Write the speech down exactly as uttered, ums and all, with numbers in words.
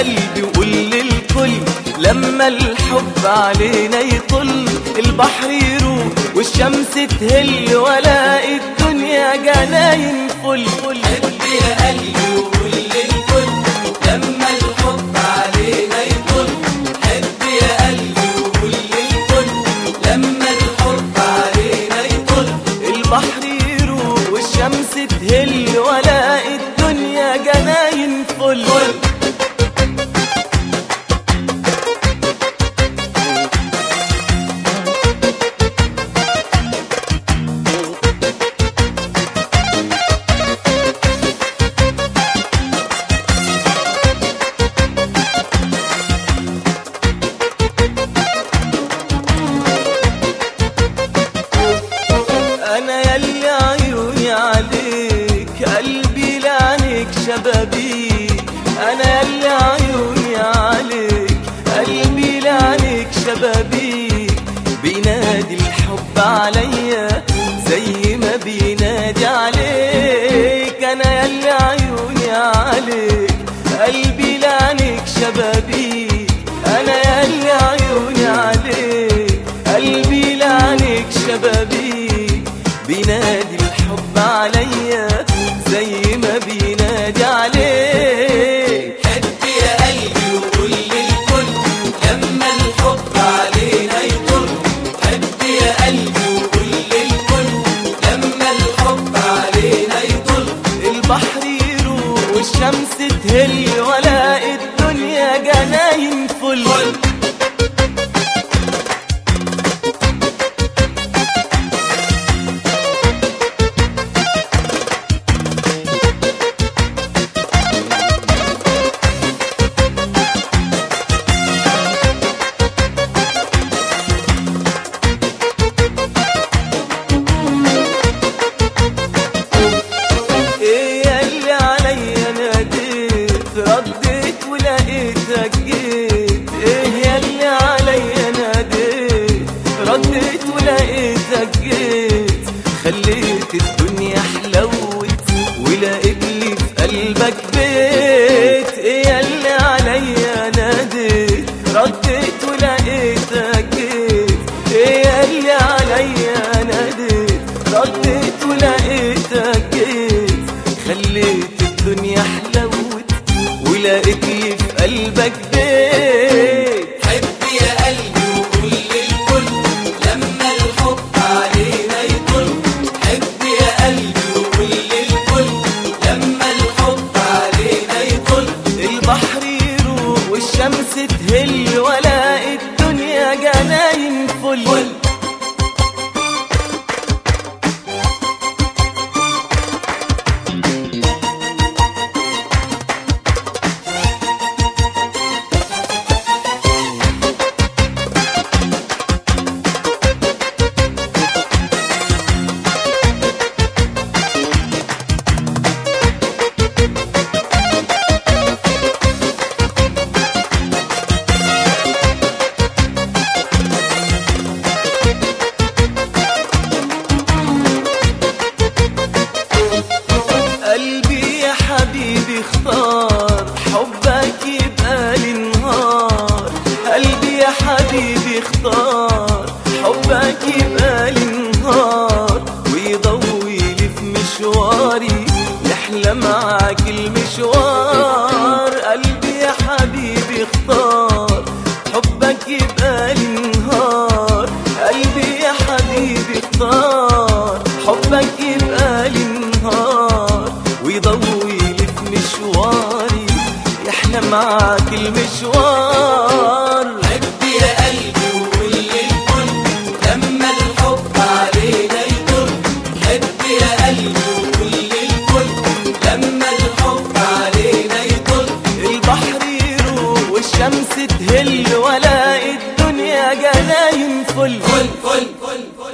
قلبي وقول للكل، لما الحب علينا يطل البحر يروح والشمس تهل والاقي الدنيا جناين فل. حب يا قلبي وقول للكل، لما الحب علينا يطل. حب يا قلبي وقول للكل، لما الحب علينا يطل. البحر يروح والشمس تهل والاقي الدنيا جناين فل. أنا يلي عيوني عليك، قلبي لعنيك شبابيك. أنا يلي عيوني عليك، قلبي لعنيك شبابيك. بينادي الحب عليا زي ما بينادي عليك. أنا يلي عيوني عليك، قلبي لعنيك شبابيك. أنا يلي عيوني عليك، قلبي لعنيك شبابيك. بينادي الحب عليا زي ما بينادي عليك. حب يا قلبي وقول للكل، لما الحب علينا يطل. حب يا قلبي وقول للكل، لما الحب علينا يطل. البحر يروح والشمس تهل والاقي الدنيا جناين فل. رديت ولقيتك جيت. ايه ياللي عليا ناديت، رديت ولقيتك جيت. خليت الدنيا حلوت ولقيت لي في قلبك بيت. ايه ياللي عليا ناديت، رديت ولقيتك جيت. ايه ياللي عليا ناديت، رديت ولقيتك جيت. خليت الدنيا حلوت ولقيت لي في قلبك بيت. حب يا قلبي وقول للكل، لما الحب علينا يطل. حب يا قلبي وقول للكل، لما الحب علينا يطل. البحر يروح والشمس تهل والاقي الدنيا جناين فل. قلبي يا حبيبي اختار حبك يبقى لي نهار. قلبي يا حبيبي اختار حبك يبقى لي نهار. ويضوي لي في مشواري يحلى معاك المشوار. قلبي يا حبيبي اختار حبك يبقى لي نهار. قلبي يا حبيبي اختار حبك يبقى لي نهار. ويضوي لي في مشواري يحلى معاك المشوار. حب يا قلبي وقول للكل، لما الحب علينا يطل. حب يا قلبي وقول للكل، لما الحب علينا يطل. البحر يروح والشمس تهل والاقي الدنيا جناين فل. فل فل فل